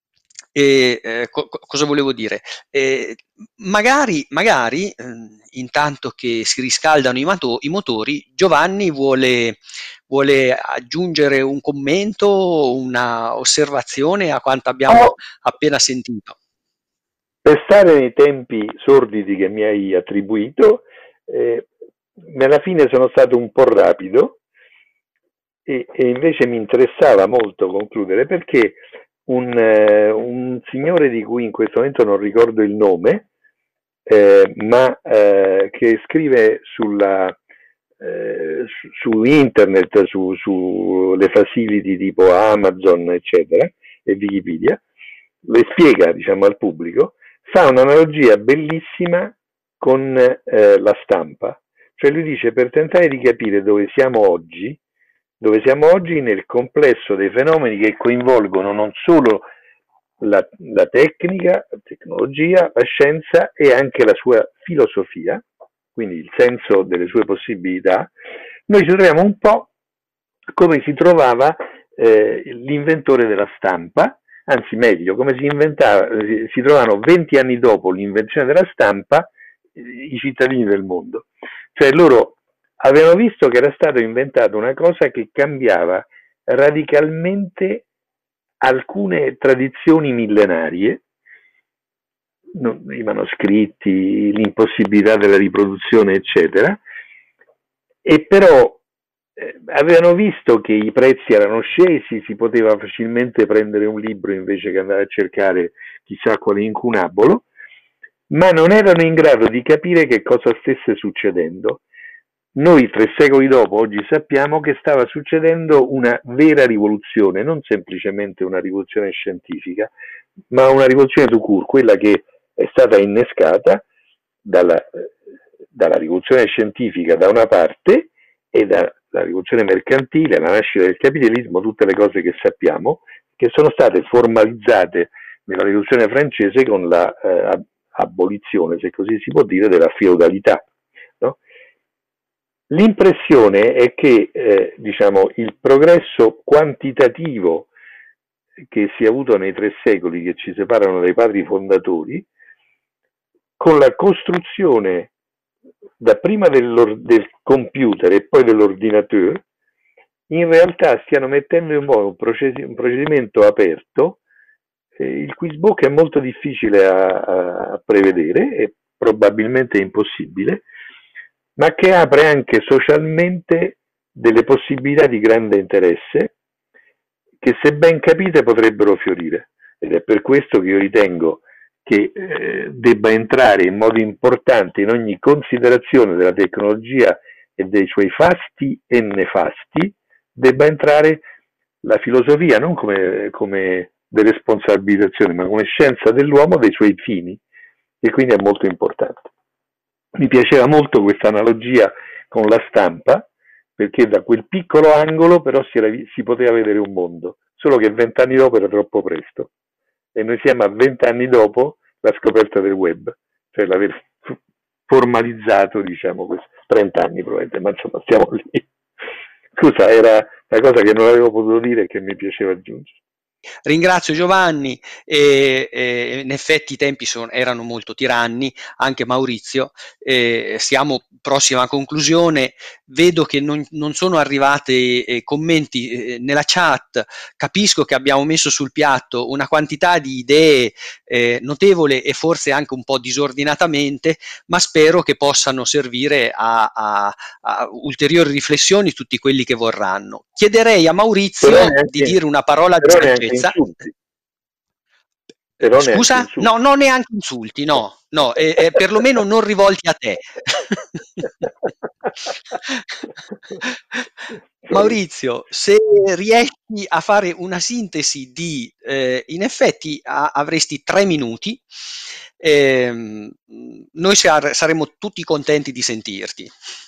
e eh, co- cosa volevo dire? Eh, magari, magari eh, intanto che si riscaldano i, mato- i motori, Giovanni vuole, vuole aggiungere un commento, una osservazione a quanto abbiamo Oh, appena sentito. per stare nei tempi sordidi che mi hai attribuito, eh, alla fine sono stato un po' rapido e, e invece mi interessava molto concludere perché un, eh, un signore di cui in questo momento non ricordo il nome, eh, ma eh, che scrive sulla, eh, su, su internet, su, sulle facility tipo Amazon, eccetera, e Wikipedia, le spiega, diciamo, al pubblico, fa un'analogia bellissima con eh, la stampa. Cioè lui dice, per tentare di capire dove siamo oggi, dove siamo oggi nel complesso dei fenomeni che coinvolgono non solo la, la tecnica, la tecnologia, la scienza e anche la sua filosofia, quindi il senso delle sue possibilità, noi ci troviamo un po' come si trovava eh, l'inventore della stampa, anzi meglio, come si inventava, si trovano venti anni dopo l'invenzione della stampa i cittadini del mondo. Cioè loro avevano visto che era stata inventata una cosa che cambiava radicalmente alcune tradizioni millenarie, i manoscritti, l'impossibilità della riproduzione, eccetera, e però eh, avevano visto che i prezzi erano scesi, si poteva facilmente prendere un libro invece che andare a cercare chissà quale incunabolo, ma non erano in grado di capire che cosa stesse succedendo. Noi tre secoli dopo oggi sappiamo che stava succedendo una vera rivoluzione, non semplicemente una rivoluzione scientifica, ma una rivoluzione tout court, quella che è stata innescata dalla, dalla rivoluzione scientifica da una parte e dalla rivoluzione mercantile, la nascita del capitalismo, tutte le cose che sappiamo, che sono state formalizzate nella rivoluzione francese con la eh, abolizione, se così si può dire, della feudalità. No? L'impressione è che eh, diciamo, il progresso quantitativo che si è avuto nei tre secoli che ci separano dai padri fondatori, con la costruzione dapprima del, del computer e poi dell'ordinatore, in realtà stiano mettendo in moto un, proced- un procedimento aperto, eh, il cui sbocco è molto difficile a, a prevedere e probabilmente impossibile, ma che apre anche socialmente delle possibilità di grande interesse che, se ben capite, potrebbero fiorire. Ed è per questo che io ritengo che eh, debba entrare in modo importante in ogni considerazione della tecnologia e dei suoi fasti e nefasti, debba entrare la filosofia, non come, come deresponsabilizzazione, ma come scienza dell'uomo, dei suoi fini, e quindi è molto importante. Mi piaceva molto questa analogia con la stampa, perché da quel piccolo angolo però si, era, si poteva vedere un mondo, solo che vent'anni dopo era troppo presto. E noi siamo a vent'anni dopo la scoperta del web, cioè l'aver formalizzato, diciamo, questo, trent'anni probabilmente, ma insomma stiamo lì. Scusa, era la cosa che non avevo potuto dire e che mi piaceva aggiungere. Ringrazio Giovanni, e, e in effetti i tempi sono, erano molto tiranni, anche Maurizio, e siamo prossimi a conclusione, vedo che non, non sono arrivati eh, commenti eh, nella chat, capisco che abbiamo messo sul piatto una quantità di idee eh, notevole e forse anche un po' disordinatamente, ma spero che possano servire a, a, a ulteriori riflessioni tutti quelli che vorranno. Chiederei a Maurizio neanche, di dire una parola di saggezza. Insulti. Però Scusa? insulti. No, non neanche insulti, no, no, eh, eh, perlomeno non rivolti a te. Maurizio, se riesci a fare una sintesi di, eh, in effetti a, avresti tre minuti, eh, noi sar- saremo tutti contenti di sentirti.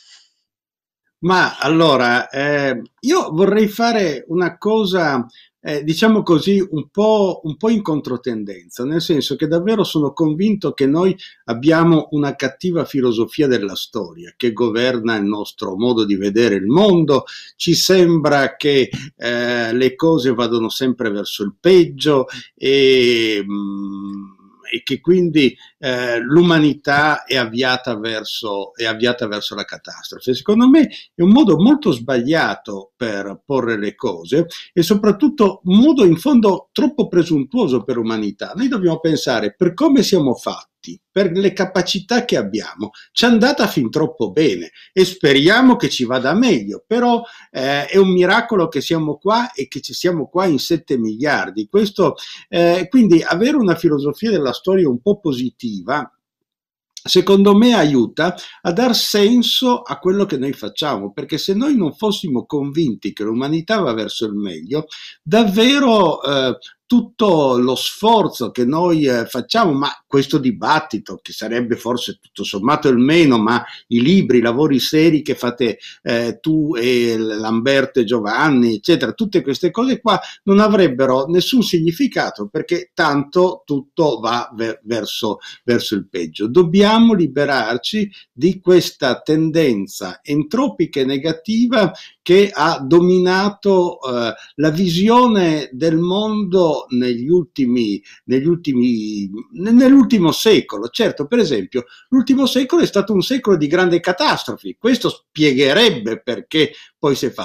Ma allora, eh, io vorrei fare una cosa, eh, diciamo così, un po', un po' in controtendenza, nel senso che davvero sono convinto che noi abbiamo una cattiva filosofia della storia che governa il nostro modo di vedere il mondo. Ci sembra che eh, le cose vadano sempre verso il peggio e... Mh, e che quindi eh, l'umanità è avviata verso, è avviata verso la catastrofe. Secondo me è un modo molto sbagliato per porre le cose e soprattutto un modo in fondo troppo presuntuoso per l'umanità. Noi dobbiamo pensare per come siamo fatti, per le capacità che abbiamo. Ci è andata fin troppo bene e speriamo che ci vada meglio, però eh, è un miracolo che siamo qua e che ci siamo qua in sette miliardi. Questo, eh, quindi avere una filosofia della storia un po' positiva, secondo me aiuta a dar senso a quello che noi facciamo, perché se noi non fossimo convinti che l'umanità va verso il meglio, davvero eh, tutto lo sforzo che noi eh, facciamo, ma questo dibattito, che sarebbe forse tutto sommato il meno, ma i libri, i lavori seri che fate eh, tu e Lamberto e Giovanni, eccetera, tutte queste cose qua non avrebbero nessun significato, perché tanto tutto va ver- verso, verso il peggio. Dobbiamo liberarci di questa tendenza entropica e negativa che ha dominato eh, la visione del mondo negli ultimi, negli ultimi, nell'ultimo secolo. Certo, per esempio, l'ultimo secolo è stato un secolo di grandi catastrofi, questo spiegherebbe perché poi si è fatto,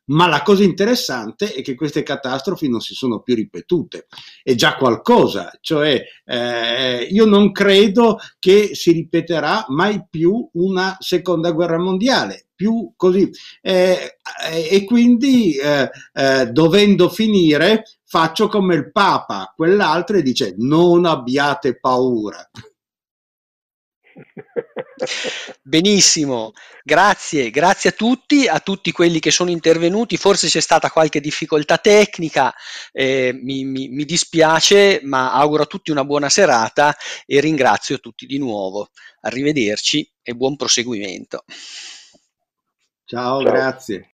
Ma la cosa interessante è che queste catastrofi non si sono più ripetute, è già qualcosa, cioè eh, io non credo che si ripeterà mai più una seconda guerra mondiale, più così, eh, e quindi eh, eh, dovendo finire faccio come il Papa, quell'altro, e dice non abbiate paura. Benissimo, grazie, grazie a tutti, a tutti quelli che sono intervenuti. Forse c'è stata qualche difficoltà tecnica, eh, mi, mi- mi dispiace, ma auguro a tutti una buona serata e ringrazio tutti di nuovo. Arrivederci e buon proseguimento. Ciao, Ciao. grazie.